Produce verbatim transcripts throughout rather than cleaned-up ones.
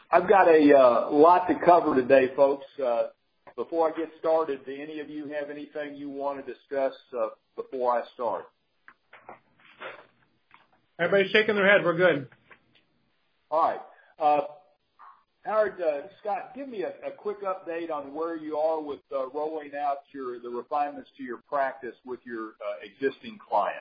I've got a uh, lot to cover today, folks. Uh, before I get started, do any of you have anything you want to discuss uh, before I start? Everybody's shaking their head. We're good. All right. Uh, Howard, uh, Scott, give me a, a quick update on where you are with uh, rolling out your the refinements to your practice with your uh, existing clients.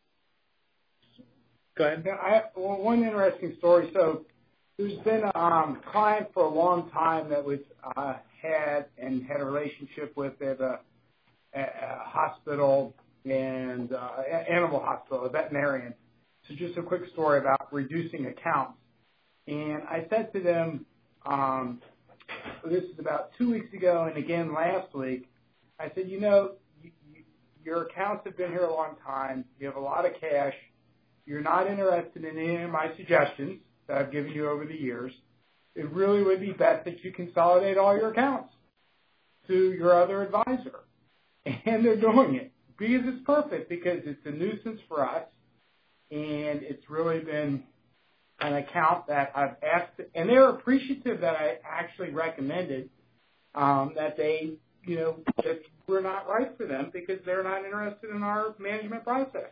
Go ahead. Yeah, I have well, one interesting story. So there's been a um, client for a long time that was uh, had and had a relationship with at a, a, a hospital and uh, animal hospital, a veterinarian. So just a quick story about reducing accounts. And I said to them, um, this is about two weeks ago and again last week, I said, you know, you, you, your accounts have been here a long time. You have a lot of cash. You're not interested in any of my suggestions that I've given you over the years. It really would be best that you consolidate all your accounts to your other advisor. And they're doing it because it's perfect, because it's a nuisance for us. And it's really been an account that I've asked, and they're appreciative that I actually recommended um, that they, you know, that we're not right for them because they're not interested in our management process.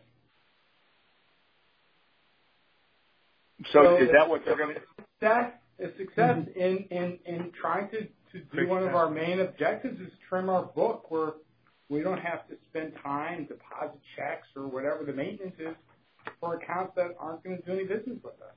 So, so is that what they're going to do? That is success mm-hmm. in, in, in trying to, to do one of our main objectives is trim our book where we don't have to spend time, deposit checks, or whatever the maintenance is for accounts that aren't going to do any business with us.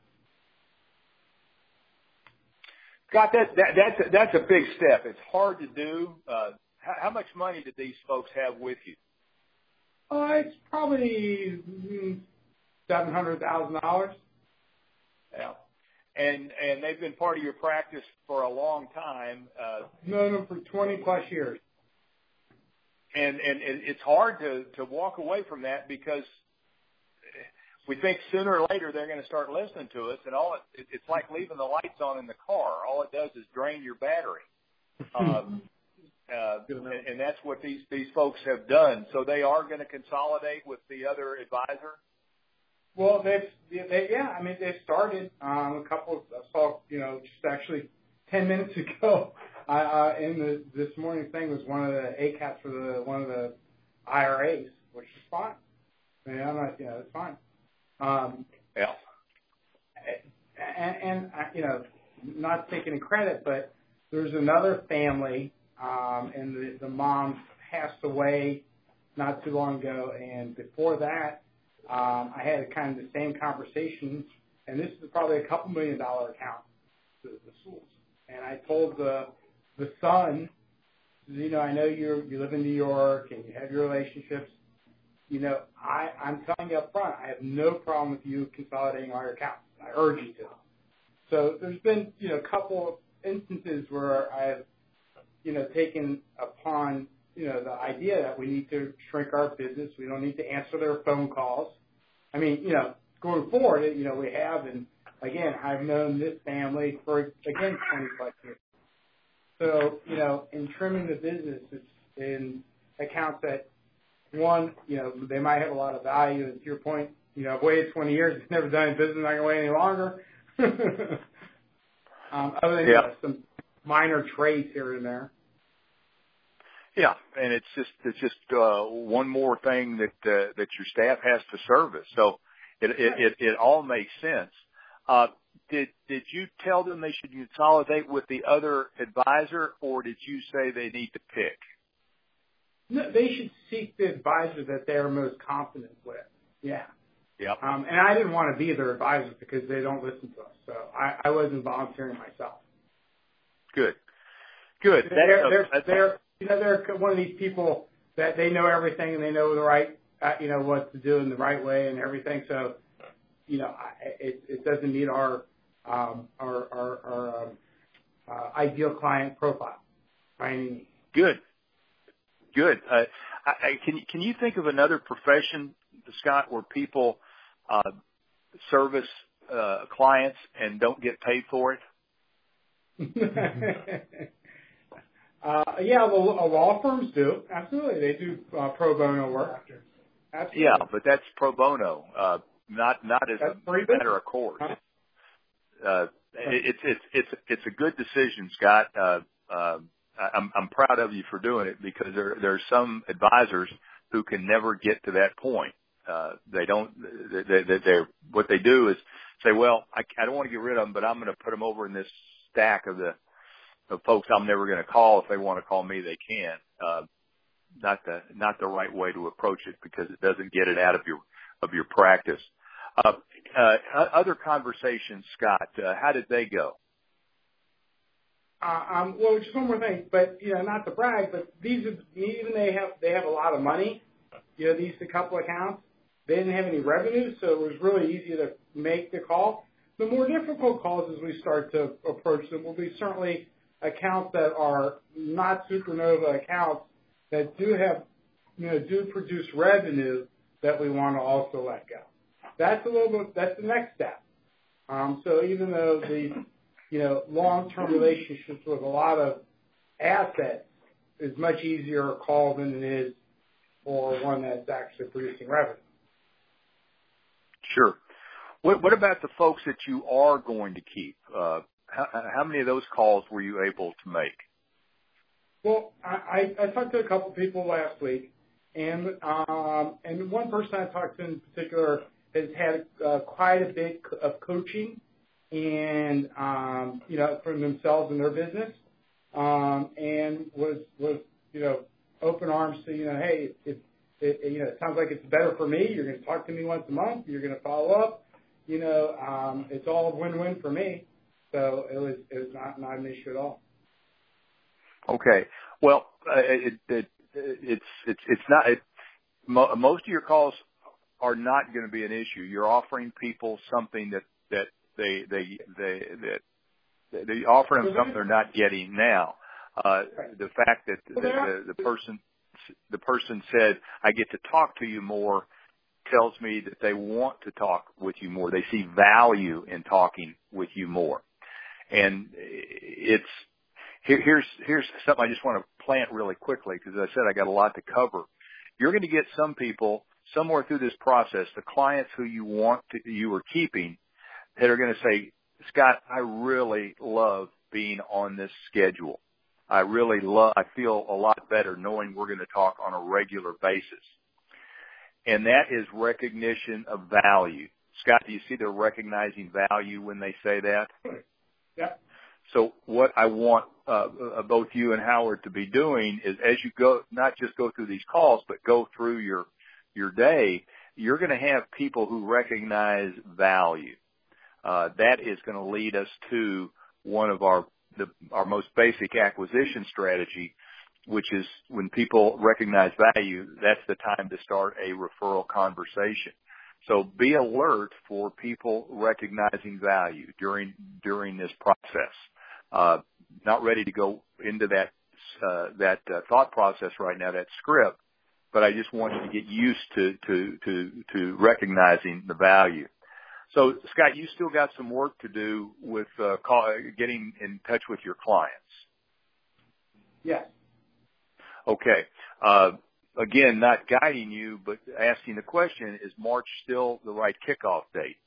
Scott, that, that, that's, a, that's a big step. It's hard to do. Uh, how, how much money did these folks have with you? Uh, it's probably seven hundred thousand dollars. Yeah. And and they've been part of your practice for a long time. Uh, Known them for twenty plus years. And and it's hard to, to walk away from that because we think sooner or later they're going to start listening to us, and all it, it's like leaving the lights on in the car. All it does is drain your battery, um, uh, and, and that's what these these folks have done. So they are going to consolidate with the other advisor. Well, they've they, yeah, I mean they started um, a couple. Of, I saw you know just actually ten minutes ago. I, uh, in the this morning's thing was one of the A CAPs for the one of the I R As, which is fine. I mean, I'm not, you know, it's fine. Um, yeah. And, and, you know, not taking any credit, but there's another family, um, and the, the mom passed away not too long ago. And before that, um, I had kind of the same conversation, and this is probably a couple million dollar account to the schools. And I told the the son, you know, I know you you live in New York and you have your relationships. You know, I, I'm telling you up front, I have no problem with you consolidating all your accounts. I urge you to. So there's been, you know, a couple of instances where I've, you know, taken upon, you know, the idea that we need to shrink our business. We don't need to answer their phone calls. I mean, you know, going forward, you know, we have, and again, I've known this family for, again, twenty plus years. So, you know, in trimming the business, it's in accounts that, one, you know, they might have a lot of value. And to your point, you know, I've waited twenty years. It's never done any business. I'm not going to wait any longer. um, other than yeah. you know, some minor trades here and there. Yeah, and it's just it's just uh, one more thing that uh, that your staff has to service. So it it, it, it all makes sense. Uh, did did you tell them they should consolidate with the other advisor, or did you say they need to pick? No, they should seek the advisor that they're most confident with. Yeah. Yep. Um, and I didn't want to be their advisor because they don't listen to us. So I, I wasn't volunteering myself. Good. Good. They're, That's they're, a, they're, you know, they're one of these people that they know everything and they know the right, uh, you know, what to do in the right way and everything. So, you know, I, it, it doesn't meet our, um, our, our, our um, uh, ideal client profile by any means. Good. Good. Uh, I, I, can can you think of another profession, Scott, where people uh, service uh, clients and don't get paid for it? uh, yeah, well, law firms do. Absolutely, they do uh, pro bono work. Absolutely. Yeah, but that's pro bono, uh, not not as that's a matter of course. uh, it's it's it's it's a good decision, Scott. Uh, uh, I'm I'm proud of you for doing it because there there are some advisors who can never get to that point. Uh, they don't. They, they, they're what they do is say, well, I, I don't want to get rid of them, but I'm going to put them over in this stack of the of folks I'm never going to call. If they want to call me, they can. Uh, not the not the right way to approach it because it doesn't get it out of your of your practice. Uh, uh, other conversations, Scott, uh, how did they go? Uh, um, well, just one more thing, but you know, not to brag, but these are, even they have they have a lot of money. You know, these a couple accounts, they didn't have any revenue, so it was really easy to make the call. The more difficult calls as we start to approach them will be certainly accounts that are not supernova accounts that do have, you know, do produce revenue that we want to also let go. That's a little bit, that's the next step. Um, so even though the, you know, long-term relationships with a lot of assets is much easier a call than it is for one that's actually producing revenue. Sure. What, what about the folks that you are going to keep? Uh, how, how many of those calls were you able to make? Well, I, I, I talked to a couple people last week, and um, and one person I talked to in particular has had uh, quite a bit of coaching, and um, you know, for themselves and their business, um, and was was you know open arms to you know, hey, it, it, it you know it sounds like it's better for me. You're going to talk to me once a month. You're going to follow up. You know, um, it's all win-win for me. So it was it was not not an issue at all. Okay. Well, uh, it, it, it's it's it's not. It, mo- most of your calls are not going to be an issue. You're offering people something that that they they they that they offer them something they're not getting now. Uh, the fact that the, the, the person the person said, "I get to talk to you more," tells me that they want to talk with you more. They see value in talking with you more, and it's. Here, here's here's something I just want to plant really quickly because as I said, I got a lot to cover. You're going to get some people somewhere through this process, the clients who you want to, you are keeping, that are going to say, Scott, I really love being on this schedule. I really love, I feel a lot better knowing we're going to talk on a regular basis. And that is recognition of value. Scott, do you see they're recognizing value when they say that? Yeah. So what I want uh, both you and Howard to be doing is as you go, not just go through these calls, but go through your your day, you're going to have people who recognize value. Uh, that is going to lead us to one of our the, our most basic acquisition strategy, which is when people recognize value, that's the time to start a referral conversation. So be alert for people recognizing value during during this process. Uh, not ready to go into that uh, that uh, thought process right now, that script, but I just want you to get used to to to, to recognizing the value. So, Scott, you still got some work to do with uh, call, getting in touch with your clients. Yes. Okay. Uh, again, not guiding you, but asking the question: is March still the right kickoff date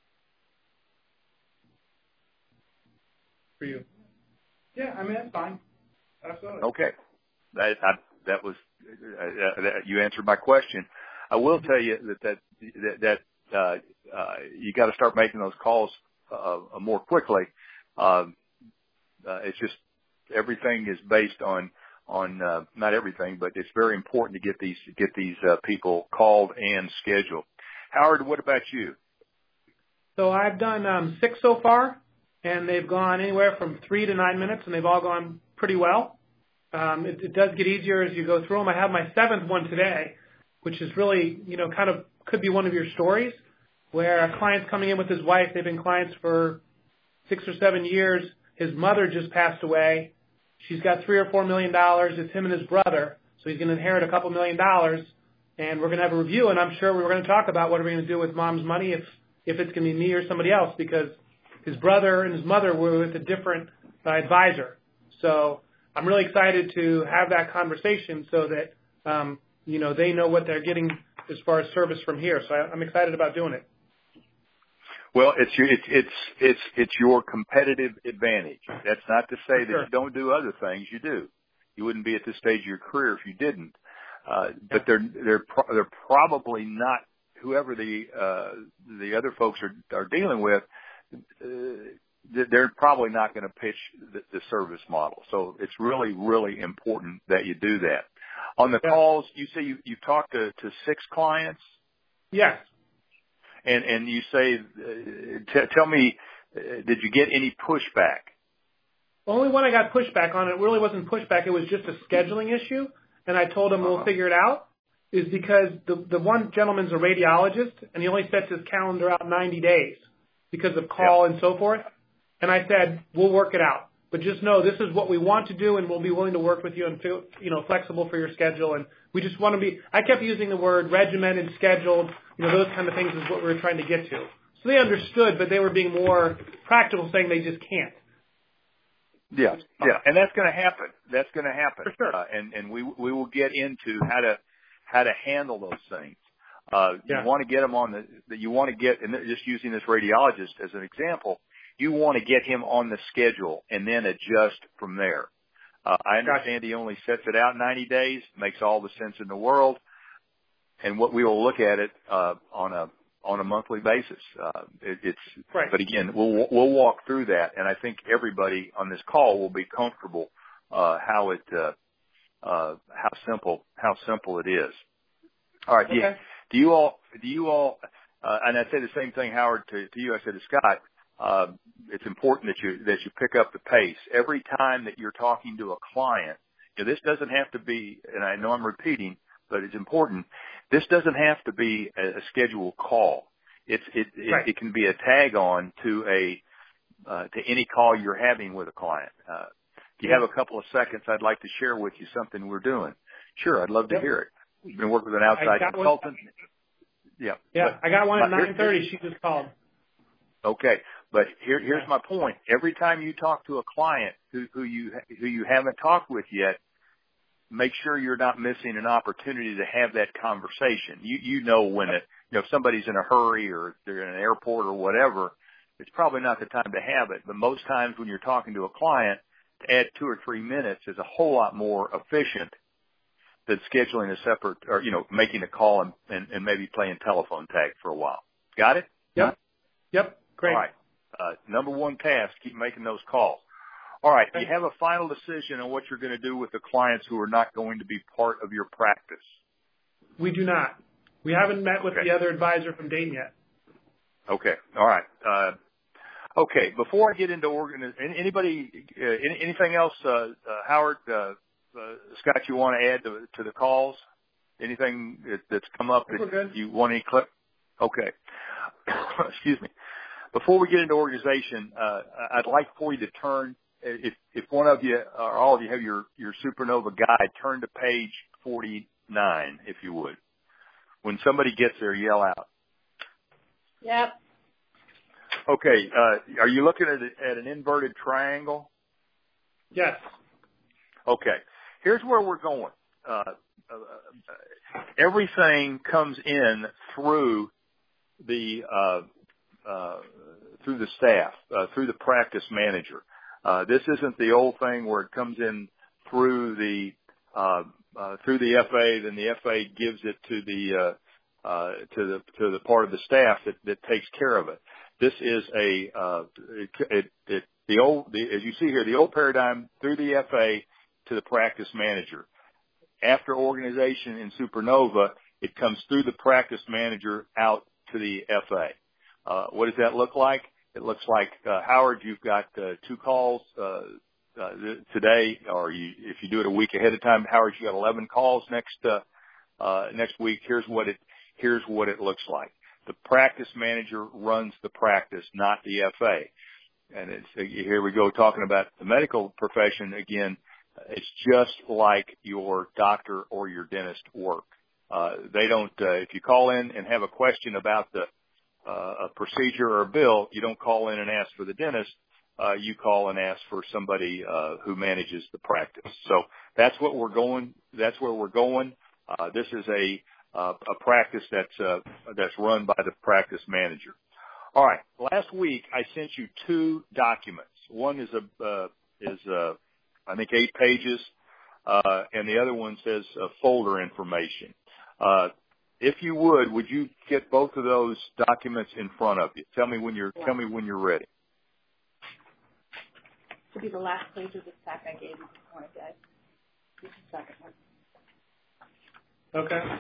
for you? Yeah, I mean that's fine. Absolutely. Okay, that I, that was uh, that, you answered my question. I will tell you that that that, that uh, uh, you got to start making those calls uh, more quickly. Um, uh, it's just everything is based on on uh, not everything, but it's very important to get these get these uh, people called and scheduled. Howard, what about you? So I've done um, six so far. And they've gone anywhere from three to nine minutes, and they've all gone pretty well. Um, it, it does get easier as you go through them. I have my seventh one today, which is really, you know, kind of could be one of your stories, where a client's coming in with his wife. They've been clients for six or seven years. His mother just passed away. She's got three or four million dollars. It's him and his brother, so he's going to inherit a couple million dollars. And we're going to have a review, and I'm sure we're going to talk about what are we going to do with mom's money if if it's going to be me or somebody else, because his brother and his mother were with a different uh, advisor. So I'm really excited to have that conversation so that, um, you know, they know what they're getting as far as service from here. So I, I'm excited about doing it. Well, it's your, it's it's it's it's your competitive advantage. That's not to say that sure. you don't do other things. You do. You wouldn't be at this stage of your career if you didn't. Uh, but they're they're pro- they're probably not whoever the uh, the other folks are are dealing with. Uh, they're probably not going to pitch the, the service model. So it's really really important that you do that. On the yeah. calls, you say you you talked to to six clients. Yes. And and you say, uh, t- tell me, uh, did you get any pushback? Only when I got pushback on it, it really wasn't pushback. It was just a scheduling issue, and I told him uh-huh. we'll figure it out. Is because the the one gentleman's a radiologist, and he only sets his calendar out ninety days because of call yeah. and so forth. And I said we'll work it out, but just know this is what we want to do, and we'll be willing to work with you and feel you know flexible for your schedule. And we just want to be. I kept using the word regimented, scheduled. You know, those kind of things is what we were trying to get to. So they understood, but they were being more practical, saying they just can't. Yeah, yeah, and that's going to happen. That's going to happen. For sure. Uh, and and we we will get into how to how to handle those things. Uh, yeah. You want to get them on the, the you want to get, and just using this radiologist as an example, you want to get him on the schedule and then adjust from there. Uh, I understand he only sets it out ninety days, makes all the sense in the world. And what we will look at it, uh, on a, on a monthly basis. Uh, it, it's, right. but again, we'll, we'll walk through that. And I think everybody on this call will be comfortable, uh, how it, uh, uh, how simple, how simple it is. All right. Okay. Do you, do you all, do you all, uh, and I say the same thing, Howard, to, to you, I said to Scott, uh, it's important that you, that you pick up the pace. Every time that you're talking to a client, you know, this doesn't have to be, and I know I'm repeating, but it's important. This doesn't have to be a, a scheduled call. It's, it, it, right. it can be a tag on to a, uh, to any call you're having with a client. Uh, if you yeah. have a couple of seconds, I'd like to share with you something we're doing. Sure. I'd love to yep. hear it. We've been working with an outside consultant. One. Yeah. Yeah. But, I got one at here, nine thirty. She just called. Okay. But here, here's yeah. my point. Every time you talk to a client who, who you, who you haven't talked with yet, make sure you're not missing an opportunity to have that conversation. You you know when it, you know, if somebody's in a hurry or they're in an airport or whatever, it's probably not the time to have it. But most times when you're talking to a client, to add two or three minutes is a whole lot more efficient than scheduling a separate or, you know, making a call and, and, and maybe playing telephone tag for a while. Got it? Yep. Yep. Great. All right. Uh, number one task, keep making those calls. All right. Do you have a final decision on what you're going to do with the clients who are not going to be part of your practice? We do not. We haven't met with okay. the other advisor from Dayton yet. Okay. All right. Uh, okay. Before I get into organ, anybody, uh, anything else, uh, uh, Howard, uh, uh, Scott, you want to add to, to the calls? Anything that, that's come up that you want any clip? Okay. Excuse me. Before we get into organization, uh, I'd like for you to turn. If, if one of you or all of you have your, your Supernova guide, turn to page forty-nine, if you would. When somebody gets there, yell out. Yep. Okay. Uh, are you looking at, a, at an inverted triangle? Yes. Okay. Here's where we're going. Uh, uh, everything comes in through the uh, uh, through the staff, uh, through the practice manager. Uh, this isn't the old thing where it comes in through the, uh, uh, through the F A, then the F A gives it to the, uh, uh, to the, to the part of the staff that, that takes care of it. This is a, uh, it, it, it the old, the, as you see here, the old paradigm through the F A to the practice manager. After organization in Supernova, it comes through the practice manager out to the F A. Uh, what does that look like? It looks like, uh, Howard, you've got, uh, two calls, uh, uh, today, or you, if you do it a week ahead of time, Howard, you got eleven calls next, uh, uh, next week. Here's what it, here's what it looks like. The practice manager runs the practice, not the F A. And it's, here we go talking about the medical profession again. It's just like your doctor or your dentist work. Uh, they don't, uh, if you call in and have a question about the, Uh, a procedure or a bill, you don't call in and ask for the dentist. Uh, you call and ask for somebody uh, who manages the practice. So that's what we're going. That's where we're going. Uh, this is a uh, a practice that's uh, that's run by the practice manager. All right. Last week I sent you two documents. One is a uh, is uh, I think eight pages, uh, and the other one says uh, folder information. Uh, if you would, would you get both of those documents in front of you? Tell me when you're yeah. tell me when you're ready. To be the last page of the stack I gave you this morning, guys. Just a second one. Okay.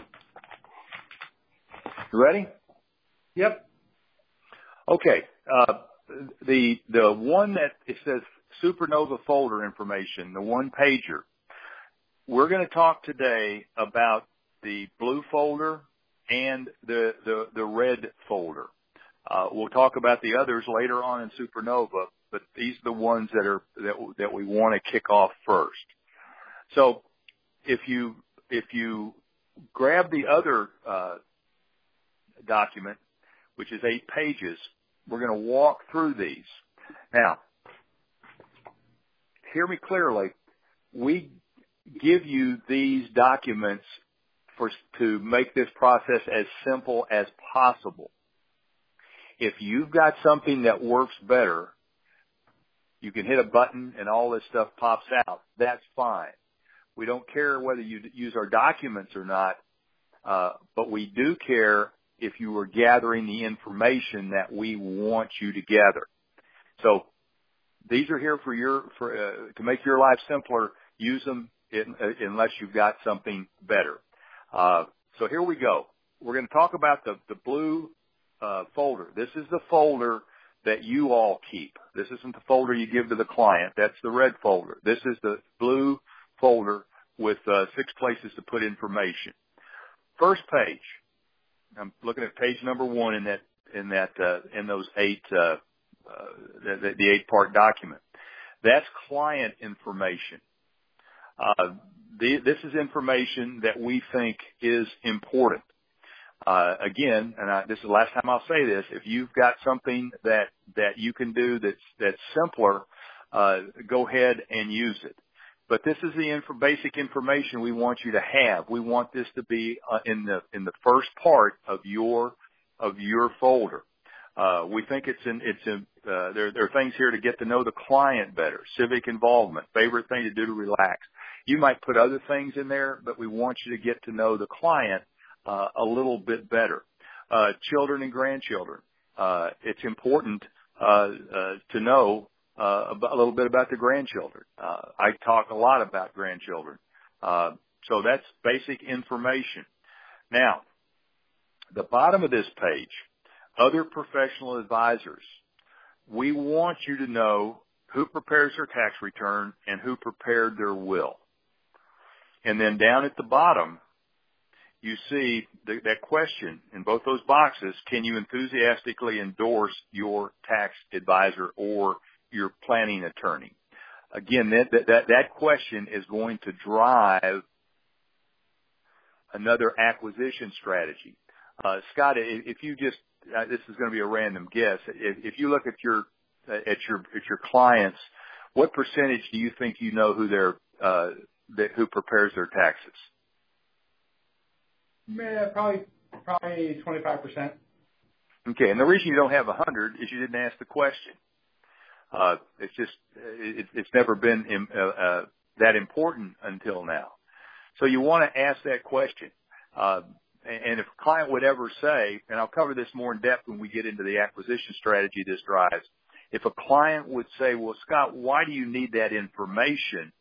You ready? Yep. Okay. Uh, the the one that it says Supernova folder information, the one pager. We're going to talk today about the blue folder and the the, the red folder. Uh, we'll talk about the others later on in Supernova, but these are the ones that are that that we want to kick off first. So, if you if you grab the other uh, document, which is eight pages, we're going to walk through these. Now, hear me clearly. We give you these documents for to make this process as simple as possible. If you've got something that works better, you can hit a button and all this stuff pops out. That's fine. We don't care whether you use our documents or not, uh, but we do care if you are gathering the information that we want you to gather. So these are here for your for uh, to make your life simpler. Use them in, uh, unless you've got something better. Uh, so here we go. We're going to talk about the the blue uh, folder. This is the folder that you all keep. This isn't the folder you give to the client. That's the red folder. This is the blue folder with uh, six places to put information. First page. I'm looking at page number one in that in that uh, in those eight uh, uh, the, the eight part document. That's client information. Uh, the, this is information that we think is important. Uh, again, and I, this is the last time I'll say this: if you've got something that that you can do that's that's simpler, uh, go ahead and use it. But this is the inf- basic information we want you to have. We want this to be uh, in the in the first part of your of your folder. Uh, we think it's in it's in uh, there. There are things here to get to know the client better, civic involvement, favorite thing to do to relax. You might put other things in there, but we want you to get to know the client uh, a little bit better. Uh, children and grandchildren. Uh, it's important uh, uh, to know. Uh, a little bit about the grandchildren. Uh, I talk a lot about grandchildren. Uh, so that's basic information. Now, the bottom of this page, other professional advisors. We want you to know who prepares their tax return and who prepared their will. And then down at the bottom, you see the, that question in both those boxes, can you enthusiastically endorse your tax advisor or your planning attorney? Again, that, that, that question is going to drive another acquisition strategy. Uh, Scott, if you just, uh, this is going to be a random guess. If, if you look at your, at your, at your clients, what percentage do you think you know who they're, uh, that, who prepares their taxes? Yeah, probably, probably twenty-five percent. Okay. And the reason you don't have a hundred is you didn't ask the question. Uh, it's just, it, it's never been uh, uh, that important until now. So you want to ask that question. Uh, and if a client would ever say, and I'll cover this more in depth when we get into the acquisition strategy this drives, if a client would say, well, Scott, why do you need that information?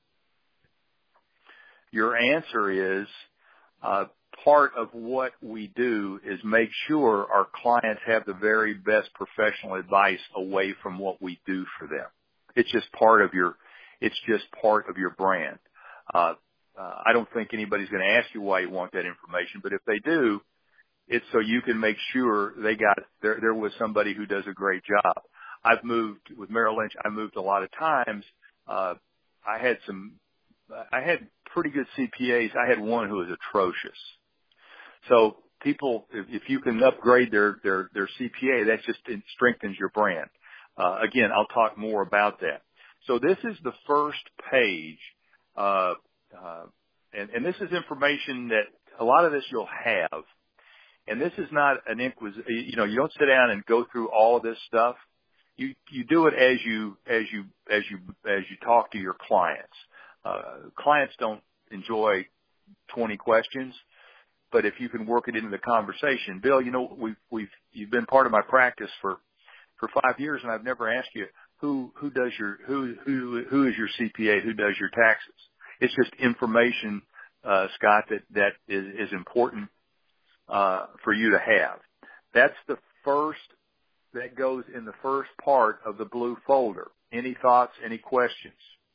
Your answer is, uh, part of what we do is make sure our clients have the very best professional advice away from what we do for them. It's just part of your, it's just part of your brand. Uh, uh, I don't think anybody's going to ask you why you want that information, but if they do, it's so you can make sure they got, there, there was somebody who does a great job. I've moved with Merrill Lynch. I moved a lot of times. Uh, I had some, I had pretty good C P As. I had one who was atrocious. So people, if, if you can upgrade their, their, their C P A, that just it strengthens your brand. Uh, again, I'll talk more about that. So this is the first page, uh, uh, and, and this is information that a lot of this you'll have. And this is not an inquisition. You know, you don't sit down and go through all of this stuff. You you do it as you as you as you as you talk to your clients. Uh, clients don't enjoy twenty questions, but if you can work it into the conversation, Bill, you know, we've we've you've been part of my practice for for five years, and I've never asked you who who does your who who who is your C P A, who does your taxes. It's just information, uh, Scott, that that is, is important uh, for you to have. That's the first. That goes in the first part of the blue folder. Any thoughts? Any questions?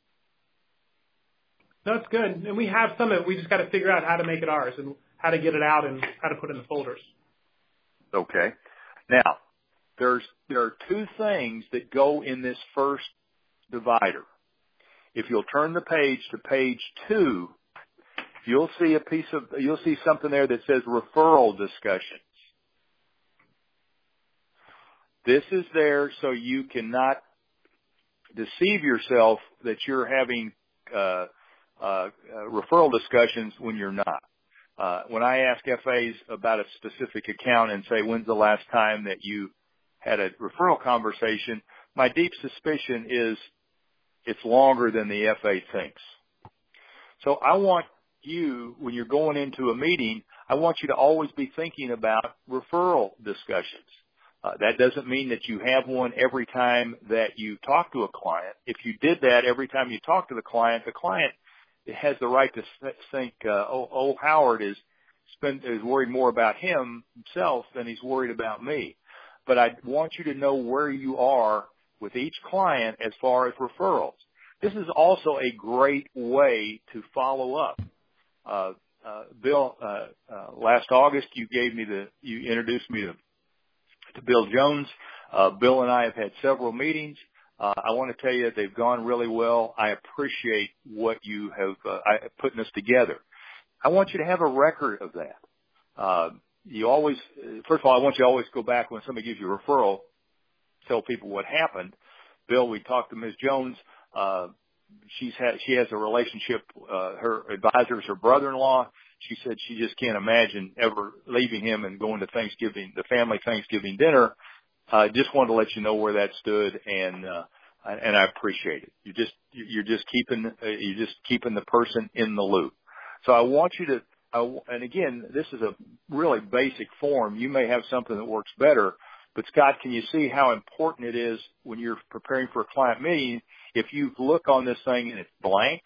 That's good. And we have some of it. We just got to figure out how to make it ours and how to get it out and how to put it in the folders. Okay. Now, there's there are two things that go in this first divider. If you'll turn the page to page two, you'll see a piece of you'll see something there that says referral discussions. This is there so you cannot deceive yourself that you're having uh, uh, referral discussions when you're not. Uh, when I ask F As about a specific account and say, when's the last time that you had a referral conversation, my deep suspicion is it's longer than the F A thinks. So I want you, when you're going into a meeting, I want you to always be thinking about referral discussions. Uh, that doesn't mean that you have one every time that you talk to a client. If you did that every time you talk to the client, the client has the right to think, uh, oh, oh, Howard is spend, is worried more about him himself than he's worried about me. But I want you to know where you are with each client as far as referrals. This is also a great way to follow up. Uh, uh, Bill, uh, uh, last August you gave me the, you introduced me to to Bill Jones. Uh, Bill and I have had several meetings. Uh, I want to tell you they've gone really well. I appreciate what you have uh, I, putting this together. I want you to have a record of that. Uh, you always, first of all, I want you to always go back when somebody gives you a referral, tell people what happened. Bill, we talked to Miz Jones. Uh, she's had, she has a relationship. Uh, her advisor is her brother-in-law. She said she just can't imagine ever leaving him and going to Thanksgiving, the family Thanksgiving dinner. I uh, just wanted to let you know where that stood, and uh, and I appreciate it. You just you're just keeping uh, you're just keeping the person in the loop. So I want you to, uh, and again, this is a really basic form. You may have something that works better, but Scott, can you see how important it is when you're preparing for a client meeting? If you look on this thing and it's blank,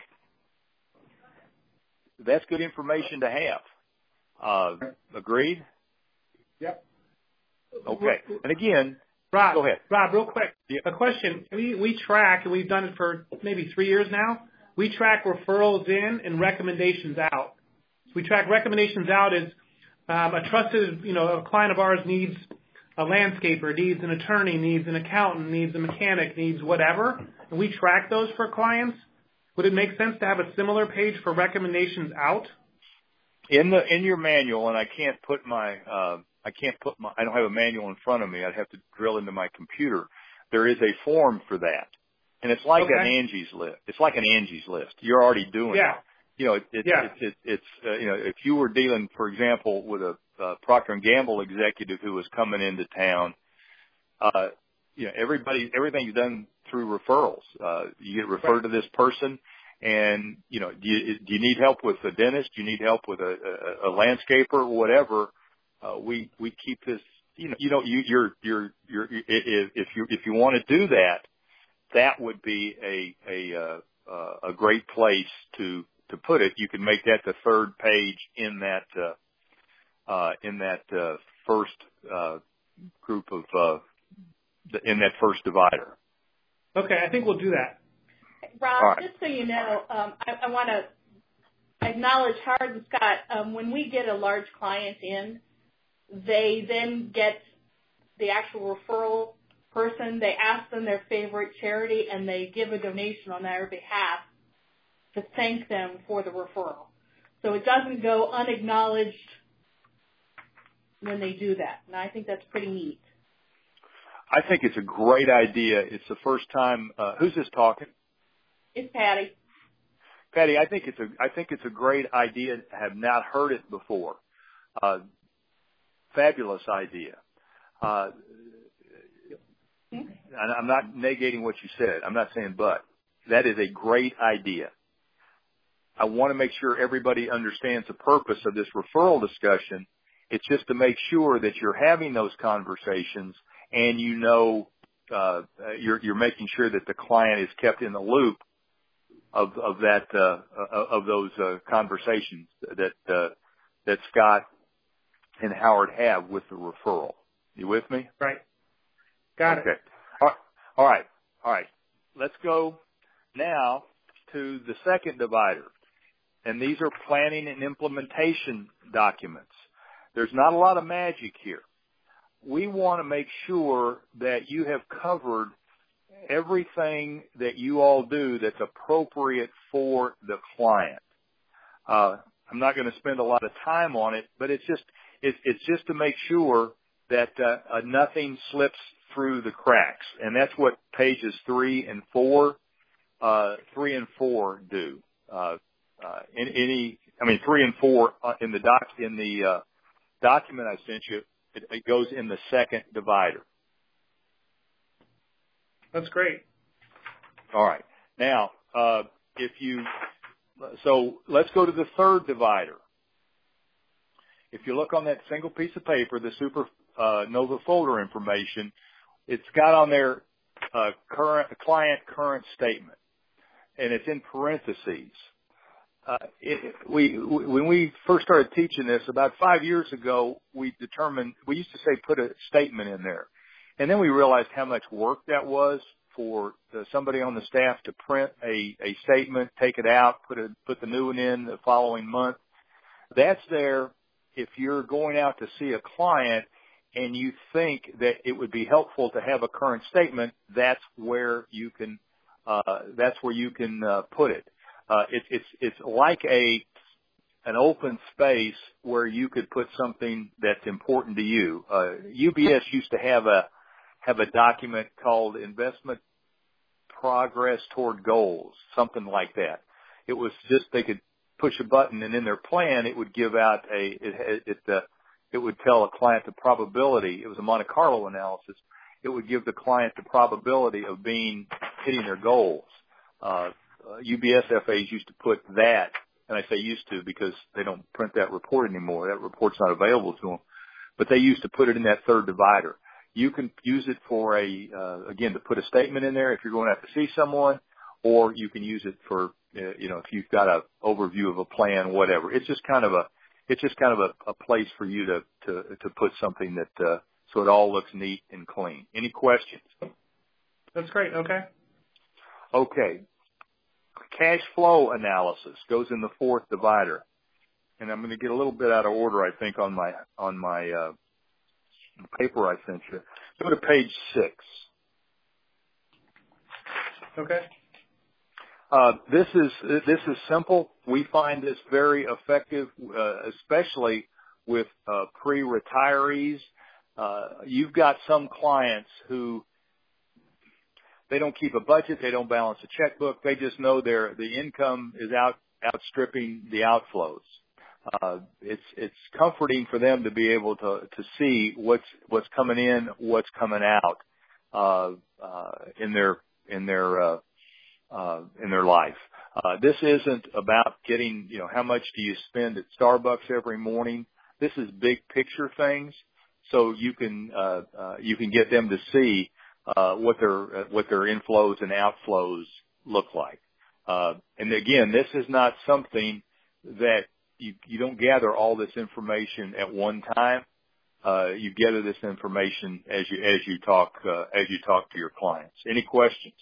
that's good information to have. Uh, agreed? Yep. Okay. And again, Rob, go ahead. Rob, real quick, yeah. a question. We, we track, and we've done it for maybe three years now, we track referrals in and recommendations out. So we track recommendations out as um, a trusted, you know, a client of ours needs a landscaper, needs an attorney, needs an accountant, needs a mechanic, needs whatever, and we track those for clients. Would it make sense to have a similar page for recommendations out? In the in your manual, and I can't put my uh, I can't put my I don't have a manual in front of me. I'd have to drill into my computer. There is a form for that, and it's like okay. an Angie's List. It's like an Angie's List. You're already doing yeah. it. You know, it, it, yeah. it, it, it's uh, you know, if you were dealing, for example, with a uh, Procter and Gamble executive who was coming into town, uh, you know, everybody everything's done through referrals. Uh, you get referred right. to this person. And, you know, do you, do you need help with a dentist? Do you need help with a, a, a landscaper, whatever? Uh, we, we keep this, you know, you know, you, you're, you're, you're, if, if you, if you want to do that, that would be a, a, uh, a great place to, to put it. You can make that the third page in that, uh, uh, in that, uh, first, uh, group of, uh, in that first divider. Okay. I think we'll do that. Rob, right. Just so you know, um, I, I want to acknowledge Howard and Scott. Um, when we get a large client in, they then get the actual referral person. They ask them their favorite charity, and they give a donation on their behalf to thank them for the referral. So it doesn't go unacknowledged when they do that, and I think that's pretty neat. I think it's a great idea. It's the first time. Uh, who's this talking? It's Patty. Patty, I think it's a I think it's a great idea. I have not heard it before. Uh, fabulous idea. Uh, and I'm not negating what you said. I'm not saying but. That is a great idea. I want to make sure everybody understands the purpose of this referral discussion. It's just to make sure that you're having those conversations and you know uh, you're, you're making sure that the client is kept in the loop of, of that uh, of those uh, conversations that uh, that Scott and Howard have with the referral. You with me? Right. Got okay. it. Okay. All right. All right. Let's go now to the second divider. And these are planning and implementation documents. There's not a lot of magic here. We want to make sure that you have covered everything that you all do that's appropriate for the client. Uh, I'm not going to spend a lot of time on it, but it's just it's, it's just to make sure that uh, uh, nothing slips through the cracks, and that's what pages three and four, uh, three and four do. Uh, uh, in any, I mean, three and four uh, in the doc in the uh, document I sent you, it, it goes in the second divider. That's great. All right. Now, uh, if you, so let's go to the third divider. If you look on that single piece of paper, the Super uh, Nova folder information, it's got on there uh, current client current statement, and it's in parentheses. Uh, it, we, we when we first started teaching this about five years ago, we determined we used to say put a statement in there, and then we realized how much work that was for the, somebody on the staff to print a, a statement, take it out, put a, put the new one in the following month. That's there if you're going out to see a client and you think that it would be helpful to have a current statement. That's where you can uh, that's where you can uh, put it. Uh, it, it's it's like a an open space where you could put something that's important to you. Uh, U B S used to have a have a document called Investment Progress Toward Goals, something like that. It was just they could push a button and in their plan it would give out a it it uh, it would tell a client the probability. It was a Monte Carlo analysis. It would give the client the probability of being hitting their goals. Uh, uh, U B S F As used to put that, and I say used to because they don't print that report anymore. That report's not available to them. But they used to put it in that third divider. You can use it for a, uh, again, to put a statement in there if you're going to have to see someone, or you can use it for, uh, you know, if you've got an overview of a plan, whatever. It's just kind of a, it's just kind of a, a place for you to, to, to put something that, uh, so it all looks neat and clean. Any questions? That's great. Okay. Okay. Cash flow analysis goes in the fourth divider. And I'm going to get a little bit out of order, I think, on my, on my, uh, paper I sent you. Go to page six. Okay. Uh, this is this is simple. We find this very effective, uh, especially with uh, pre-retirees. Uh, you've got some clients who they don't keep a budget, they don't balance a checkbook. They just know their the income is out outstripping the outflows. Uh, it's it's comforting for them to be able to to see what's what's coming in, what's coming out uh, uh, in their in their uh, uh, in their life. Uh, this isn't about getting, you know, how much do you spend at Starbucks every morning. This is big picture things, so you can uh, uh, you can get them to see uh, what their what their inflows and outflows look like. Uh, and again, this is not something that You, you don't gather all this information at one time. Uh, you gather this information as you as you talk uh, as you talk to your clients. Any questions?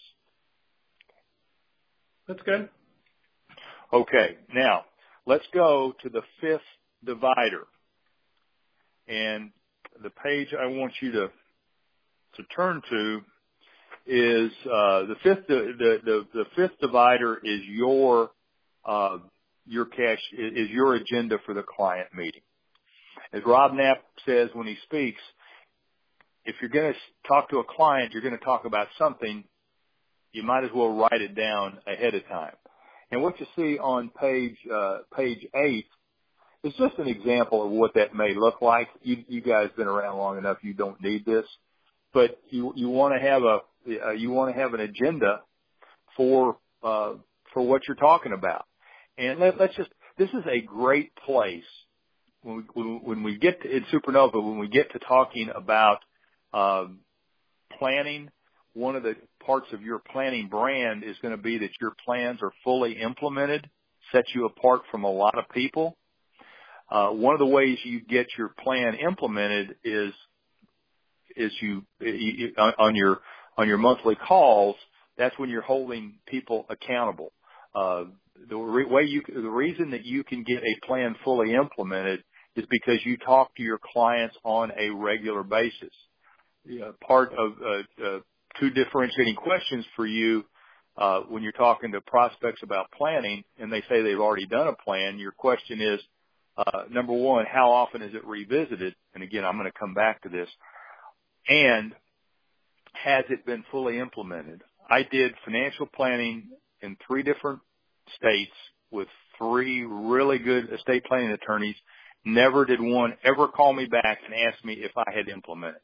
That's good. Okay, now let's go to the fifth divider, and the page I want you to to turn to is uh, the fifth. The, the the fifth divider is your uh, your cash is your agenda for the client meeting. As Rob Knapp says when he speaks, if you're going to talk to a client, you're going to talk about something, you might as well write it down ahead of time. And what you see on page uh, page eight it's just an example of what that may look like. You, you guys have been around long enough. You don't need this, but you, you want to have a, uh, you want to have an agenda for, uh, for what you're talking about. And let, let's just, this is a great place when we, when we get to, in Supernova, when we get to talking about, um, planning. One of the parts of your planning brand is going to be that your plans are fully implemented, sets you apart from a lot of people. Uh, one of the ways you get your plan implemented is, is you, you on your, on your monthly calls. That's when you're holding people accountable. Uh, the re- way you, the reason that you can get a plan fully implemented is because you talk to your clients on a regular basis. You know, part of, uh, uh, two differentiating questions for you, uh, when you're talking to prospects about planning and they say they've already done a plan, your question is, uh, number one, how often is it revisited? And again, I'm going to come back to this. And has it been fully implemented? I did financial planning in three different states with three really good estate planning attorneys. Never did one ever call me back and ask me if I had implemented.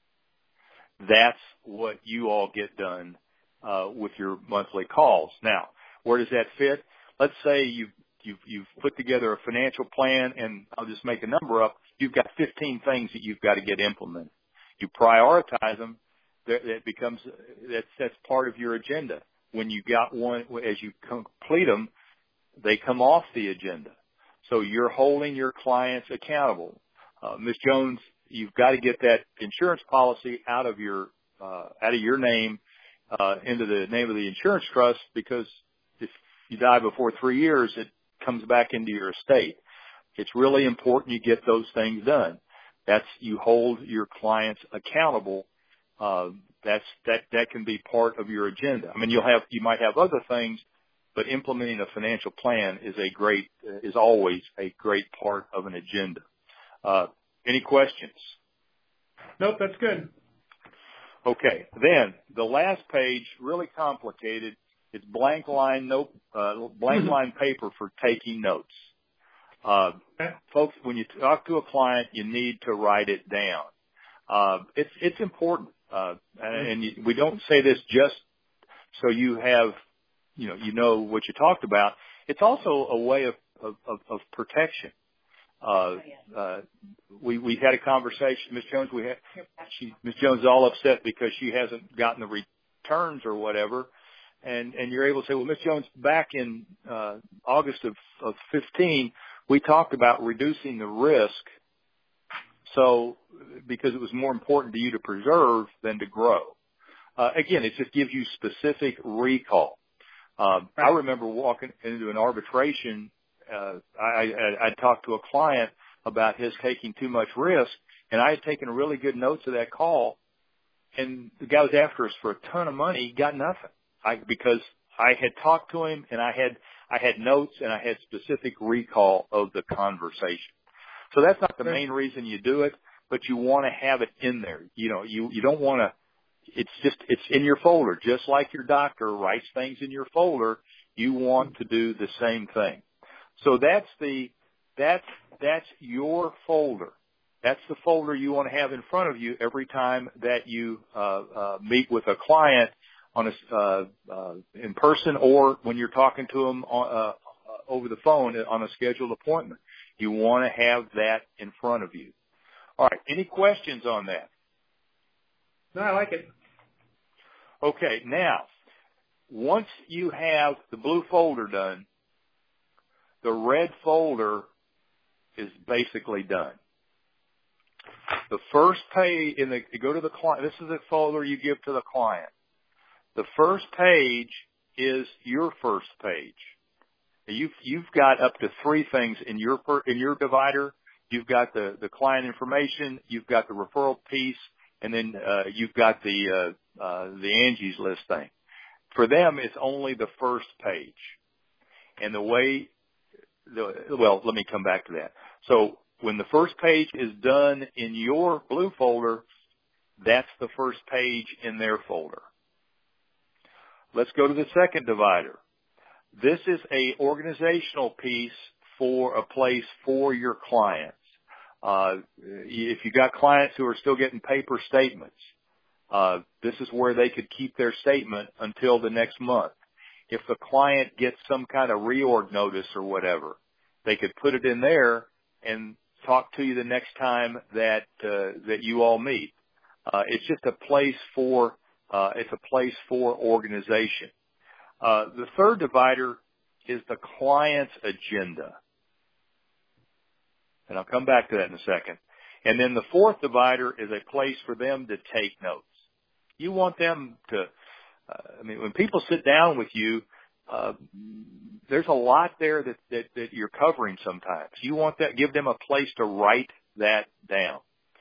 That's what you all get done uh, with your monthly calls. Now, where does that fit? Let's say you've, you've, you've put together a financial plan, and I'll just make a number up. You've got fifteen things that you've got to get implemented. You prioritize them. That, that becomes that's that's part of your agenda. When you got one, as you complete them, they come off the agenda. So you're holding your clients accountable. Uh, Miz Jones, you've got to get that insurance policy out of your uh, out of your name uh, into the name of the insurance trust, because if you die before three years, it comes back into your estate. It's really important you get those things done. That's you hold your clients accountable. Uh, that's that that can be part of your agenda. I mean, you'll have you might have other things, but implementing a financial plan is a great is always a great part of an agenda. Uh, any questions? Nope, that's good. Okay, then the last page, really complicated. It's blank line note, uh, blank line paper for taking notes. Uh, okay. Folks, when you talk to a client, you need to write it down. Uh, it's it's important, uh, and you, we don't say this just so you have, you know, you know what you talked about. It's also a way of of, of, of protection. Uh, uh, we, we had a conversation, Miz Jones, we had, she, Miz Jones is all upset because she hasn't gotten the returns or whatever. And, and you're able to say, well, Miz Jones, back in, uh, August of, of fifteen, we talked about reducing the risk. So, because it was more important to you to preserve than to grow. Uh, again, it just gives you specific recall. Um, I remember walking into an arbitration. Uh, I, I, I talked to a client about his taking too much risk, and I had taken really good notes of that call, and the guy was after us for a ton of money. He got nothing. I, because I had talked to him, and I had I had notes, and I had specific recall of the conversation. So that's not the main reason you do it, but you want to have it in there. You know, you you don't want to. It's just it's in your folder, just like your doctor writes things in your folder. You want to do the same thing. So that's the that's that's your folder. That's the folder you want to have in front of you every time that you uh, uh, meet with a client on a uh, uh, in person, or when you're talking to them on, uh, over the phone on a scheduled appointment. You want to have that in front of you. All right. Any questions on that? No, I like it. Okay. Now, once you have the blue folder done, the red folder is basically done. The first page, in the, you go to the client, this is the folder you give to the client. The first page is your first page. You've, you've got up to three things in your, in your divider. You've got the, the client information, you've got the referral piece, and then, uh, you've got the, uh, uh, the Angie's List thing. For them, it's only the first page. And the way, the, well, let me come back to that. So when the first page is done in your blue folder, that's the first page in their folder. Let's go to the second divider. This is a organizational piece for a place for your clients. Uh, if you got clients who are still getting paper statements, uh, this is where they could keep their statement until the next month. If the client gets some kind of reorg notice or whatever, they could put it in there and talk to you the next time that uh, that you all meet. Uh, it's just a place for uh, it's a place for organization. Uh, the third divider is the client's agenda, and I'll come back to that in a second. And then the fourth divider is a place for them to take notes. You want them to. Uh, I mean, when people sit down with you, uh, there's a lot there that, that, that you're covering sometimes. You want that, give them a place to write that down.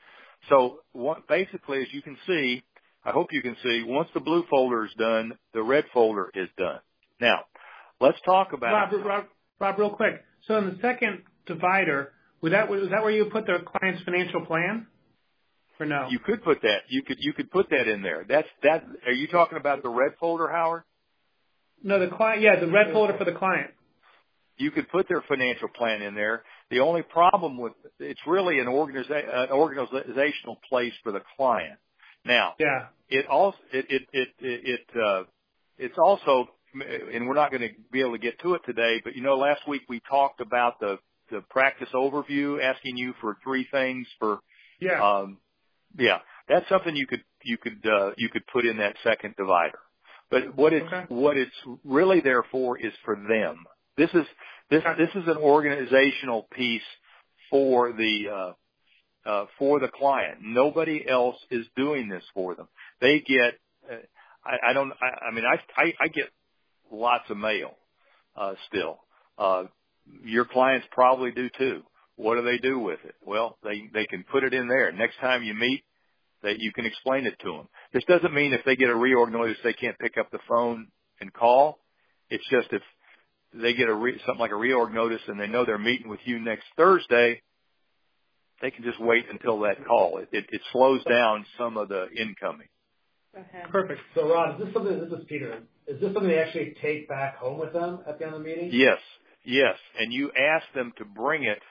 So what, basically, as you can see, I hope you can see, once the blue folder is done, the red folder is done. Now, let's talk about... Rob, Rob, Rob real quick. So in the second divider, was that, was that where you put the client's financial plan? Or no? You could put that. You could you could put that in there. That's that. Are you talking about the red folder, Howard? No, the client. Yeah, the red folder for the client. You could put their financial plan in there. The only problem with it's really an, organiza- an organizational place for the client. Now, yeah, it also it it it it, it uh, it's also, and we're not going to be able to get to it today, but you know, last week we talked about the the practice overview, asking you for three things for yeah. Um, Yeah, that's something you could you could uh, you could put in that second divider. But what it's okay. what it's really there for is for them. This is this this is an organizational piece for the uh, uh, for the client. Nobody else is doing this for them. They get. Uh, I, I don't. I, I mean, I, I I get lots of mail uh, still. Uh, your clients probably do too. What do they do with it? Well, they, they can put it in there. Next time you meet, that you can explain it to them. This doesn't mean if they get a reorg notice, they can't pick up the phone and call. It's just if they get a re, something like a reorg notice and they know they're meeting with you next Thursday, they can just wait until that call. It, it, it slows down some of the incoming. Okay. Perfect. So, Rod, is this something, this is Peter, is this something they actually take back home with them at the end of the meeting? Yes, yes. And you ask them to bring it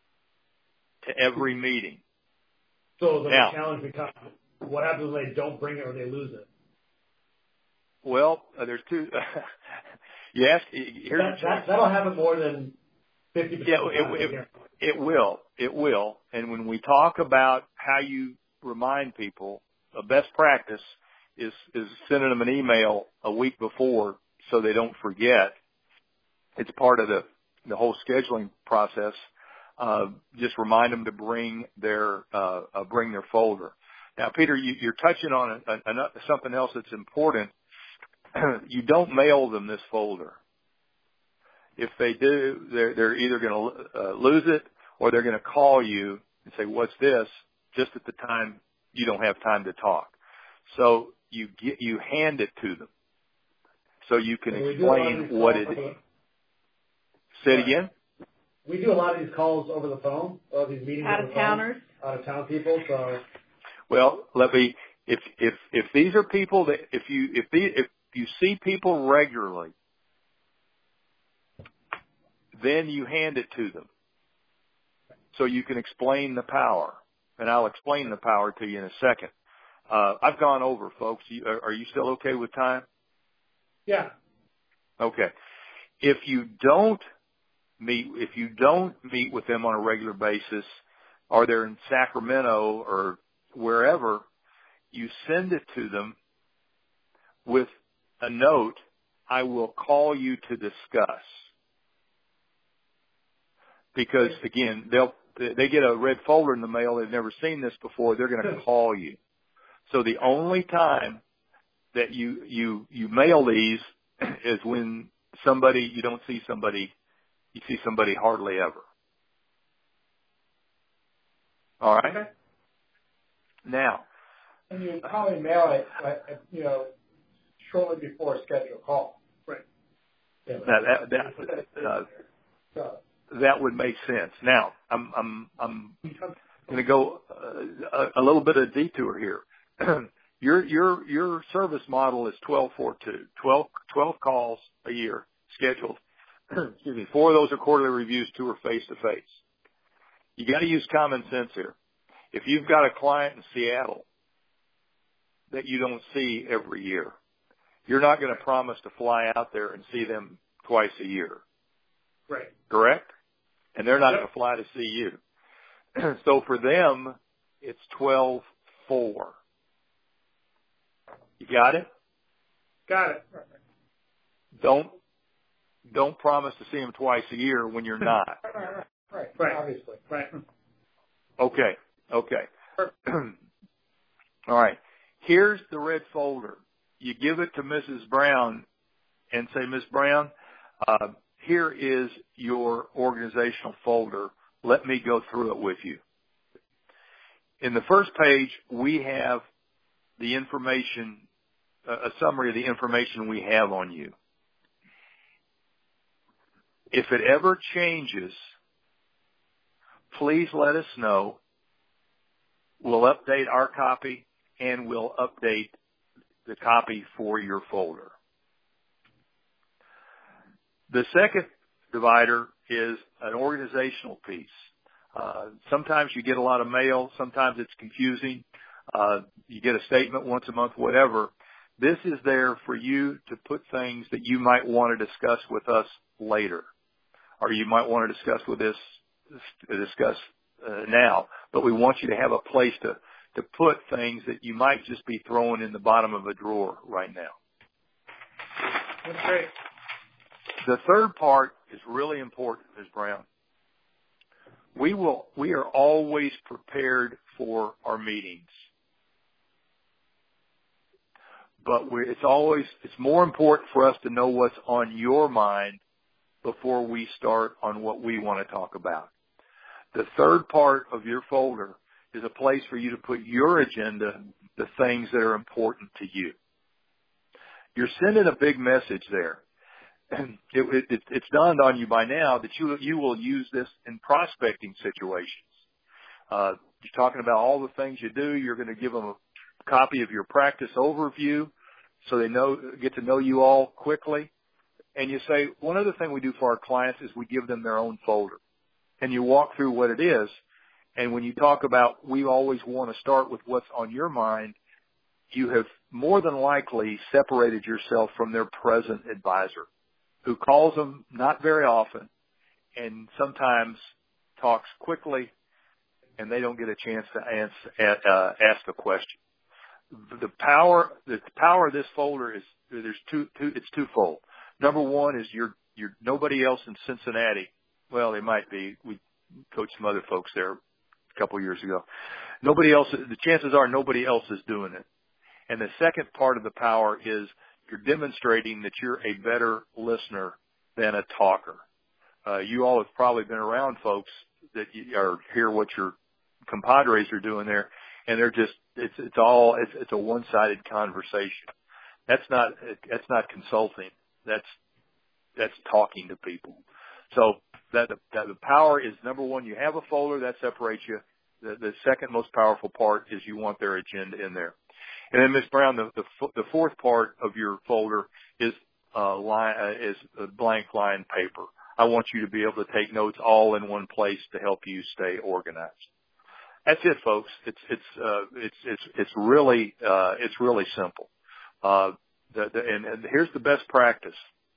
to every meeting. So the now, challenge becomes, what happens when they don't bring it or they lose it? Well, uh, there's two. you ask. Here's that, that, that'll happen more than fifty percent yeah, of the time. it, it, it will. It will. And when we talk about how you remind people, a best practice is, is sending them an email a week before so they don't forget. It's part of the, the whole scheduling process. Uh, just remind them to bring their, uh, uh, bring their folder. Now, Peter, you, you're touching on a, a, a, something else that's important. You don't mail them this folder. If they do, they're, they're either going to uh, lose it or they're going to call you and say, "What's this?" Just at the time you don't have time to talk. So you get, you hand it to them so you can so explain what it is. Say it again. We do a lot of these calls over the phone, or these meetings Out over of the phone, towners. out of town people. So, well, let me. If if if these are people that if you if the if you see people regularly, then you hand it to them so you can explain the power, and I'll explain the power to you in a second. Uh, I've gone over, folks. You, are, are you still okay with time? Yeah. Okay. If you don't meet, if you don't meet with them on a regular basis, or they're in Sacramento or wherever, you send it to them with a note, "I will call you to discuss." Because again, they'll, they get a red folder in the mail, they've never seen this before, they're going to call you. So the only time that you, you, you mail these is when somebody, you don't see somebody, you see somebody hardly ever. All right? Okay. Now. And you probably mail it, uh, you know, shortly before a scheduled call. Right. Yeah. That, that, that, uh, so. that would make sense. Now, I'm, I'm, I'm going to go uh, a, a little bit of detour here. your, your, your service model is twelve four two, twelve, twelve calls a year scheduled. excuse me, four of those are quarterly reviews, two are face-to-face. You got to use common sense here. If you've got a client in Seattle that you don't see every year, you're not going to promise to fly out there and see them twice a year. Right. Correct? And they're not Yep. going to fly to see you. So for them, it's twelve four. You got it? Got it. Don't don't promise to see them twice a year when you're not. Right, right, Right. obviously. Right. Okay. Okay. All right. Here's the red folder. You give it to Missus Brown and say, Miss Brown, uh, here is your organizational folder. Let me go through it with you. In the first page, we have the information, a summary of the information we have on you. If it ever changes, please let us know. We'll update our copy and we'll update the copy for your folder. The second divider is an organizational piece. Uh, sometimes you get a lot of mail. Sometimes it's confusing. Uh, you get a statement once a month, whatever. This is there for you to put things that you might want to discuss with us later, or you might want to discuss with us, discuss uh, now. But we want you to have a place to, to put things that you might just be throwing in the bottom of a drawer right now. That's great. The third part is really important, Miz Brown. We will, we are always prepared for our meetings. But we're, it's always, it's more important for us to know what's on your mind before we start on what we want to talk about. The third part of your folder is a place for you to put your agenda, the things that are important to you. You're sending a big message there. And it, it, it's dawned on you by now that you you will use this in prospecting situations. Uh, you're talking about all the things you do. You're going to give them a copy of your practice overview so they know get to know you all quickly. And you say, one other thing we do for our clients is we give them their own folder. And you walk through what it is. And when you talk about we always want to start with what's on your mind, you have more than likely separated yourself from their present advisor, who calls them not very often and sometimes talks quickly, and they don't get a chance to answer, uh, ask a question. The power, the power of this folder is there's two, two. It's twofold. Number one is you're you're nobody else in Cincinnati. Well, they might be. We coached some other folks there a couple of years ago. Nobody else. The chances are nobody else is doing it. And the second part of the power is you're demonstrating that you're a better listener than a talker. Uh, you all have probably been around folks that you, or hear what your compadres are doing there, and they're just it's it's all it's, it's a one-sided conversation. That's not that's not consulting. That's that's talking to people. So that, that the power is number one. You have a folder that separates you. The, the second most powerful part is you want their agenda in there. And then, Miz Brown, the, the the fourth part of your folder is uh, line uh, is a blank line paper. I want you to be able to take notes all in one place to help you stay organized. That's it, folks. It's it's uh, it's it's it's really uh, it's really simple. Uh, the, the, and, and here's the best practice: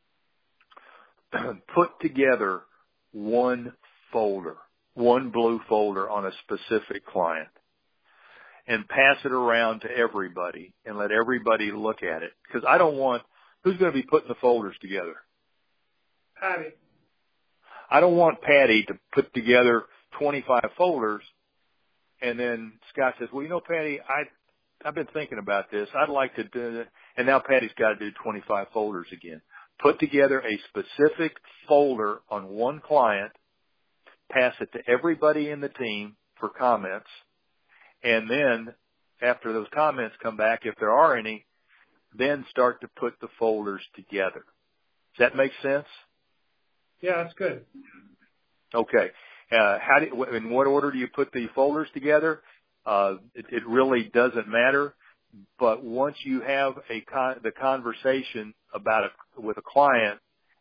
put together one folder, one blue folder on a specific client, and pass it around to everybody and let everybody look at it. Because I don't want, who's going to be putting the folders together? Patty. I don't want Patty to put together twenty-five folders and then Scott says, well, you know, Patty, I, I've been thinking about this. I'd like to do it. And now Patty's got to do twenty-five folders again. Put together a specific folder on one client, pass it to everybody in the team for comments. And then after those comments come back, if there are any, then start to put the folders together. Does that make sense? Yeah, that's good. Okay. Uh, how do, in what order do you put the folders together? Uh, it, it really doesn't matter. But once you have a con, the conversation about a, with a client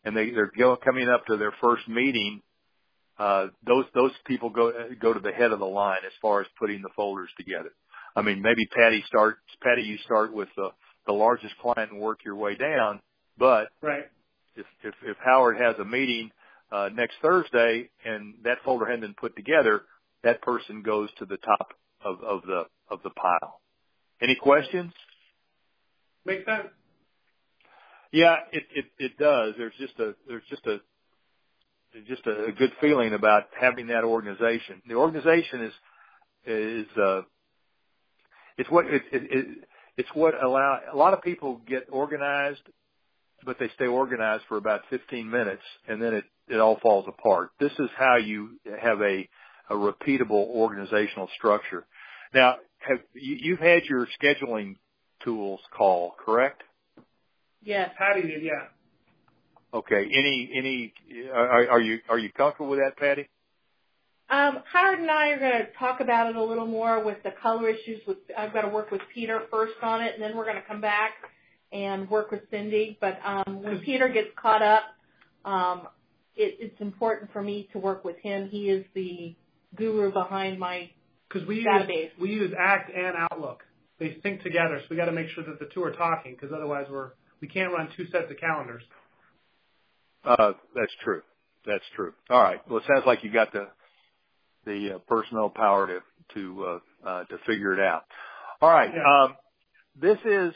and they, they're go, coming up to their first meeting, uh, those, those people go, go to the head of the line as far as putting the folders together. I mean, maybe Patty starts, Patty, you start with the, the largest client and work your way down, but right. if, if, if Howard has a meeting, uh, next Thursday and that folder hadn't been put together, that person goes to the top of, of the, of the pile. Any questions? Makes sense. Yeah, it, it, it does. There's just a, there's just a, just a, a good feeling about having that organization. The organization is, is, uh, it's what, it, it, it, it's what allow, a lot of people get organized, but they stay organized for about fifteen minutes and then it, it all falls apart. This is how you have a, a repeatable organizational structure. Now, have you, you've had your scheduling tools call, correct? Yes. Patty did, yeah. Okay. Any, any, are, are you, are you comfortable with that, Patty? Um, Howard and I are going to talk about it a little more with the color issues. With I've got to work with Peter first on it, and then we're going to come back and work with Cindy. But um, when Peter gets caught up, um, it, it's important for me to work with him. He is the guru behind my Because we database. use, we use Act and Outlook. They sync together, so we got to make sure that the two are talking, because otherwise we're we can't run two sets of calendars. Uh, that's true. That's true. All right. Well, it sounds like you got the the uh, personnel power to to uh, uh, to figure it out. All right. Yeah. Um, this is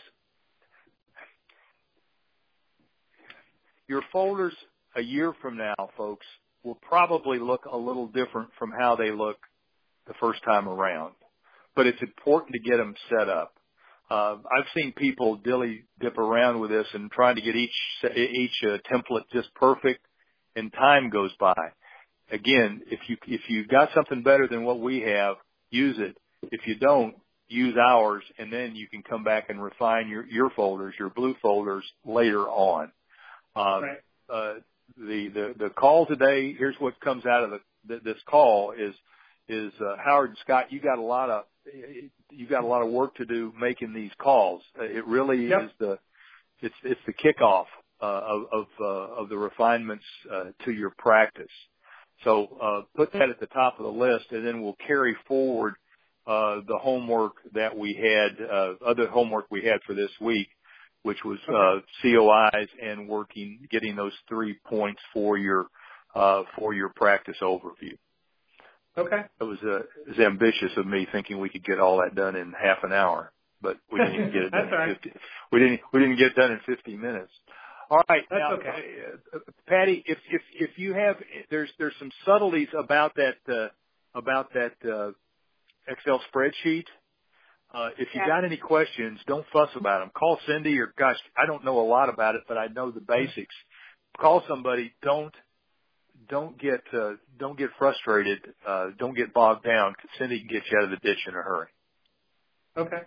your folders a year from now, folks, will probably look a little different from how they look the first time around. But it's important to get them set up. Uh, I've seen people dilly dip around with this and trying to get each each uh, template just perfect, and time goes by. Again, if you if you got something better than what we have, use it. If you don't, use ours, and then you can come back and refine your your folders, your blue folders later on. Um, right. uh, the the the call today. Here's what comes out of the, this call is is uh, Howard and Scott. You got a lot of you got a lot of work to do making these calls. It really yep. is the it's it's the kickoff uh, of of, uh, of the refinements uh, to your practice. So uh, put that at the top of the list, and then we'll carry forward uh, the homework that we had, uh, other homework we had for this week, which was uh, C O Is and working, getting those three points for your uh, for your practice overview. Okay. It was, uh, it was ambitious of me thinking we could get all that done in half an hour, but we didn't even get it done in right. fifty. We didn't we didn't get it done in fifty minutes. All right, That's now, okay. uh, Patty, if if if you have, there's there's some subtleties about that uh, about that uh, Excel spreadsheet. Uh, if you Yeah. got any questions, don't fuss about them. Call Cindy, or gosh, I don't know a lot about it, but I know the basics. Call somebody. Don't don't get uh, don't get frustrated. Uh, don't get bogged down, because Cindy can get you out of the ditch in a hurry. Okay.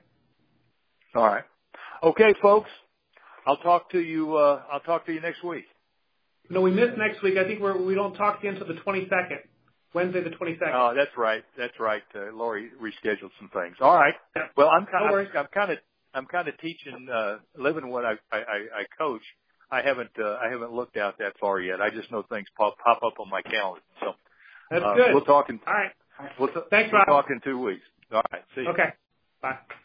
All right. Okay, folks. I'll talk to you. Uh, I'll talk to you next week. No, we missed next week. I think we're we don't talk again until the twenty-second, Wednesday the twenty-second. Oh, that's right. That's right. Uh, Lori rescheduled some things. All right. Well, I'm kind. No of, I'm kind of. I'm kind of teaching, uh, living what I, I, I coach. I haven't. Uh, I haven't looked out that far yet. I just know things pop pop up on my calendar. So That's uh, good. we'll talk in. All right. We'll, t- Thanks, we'll Rob. talk in two weeks. All right. See you. Okay. Bye.